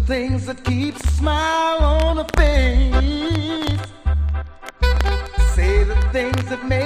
things that keep a smile on a face. Say the things that make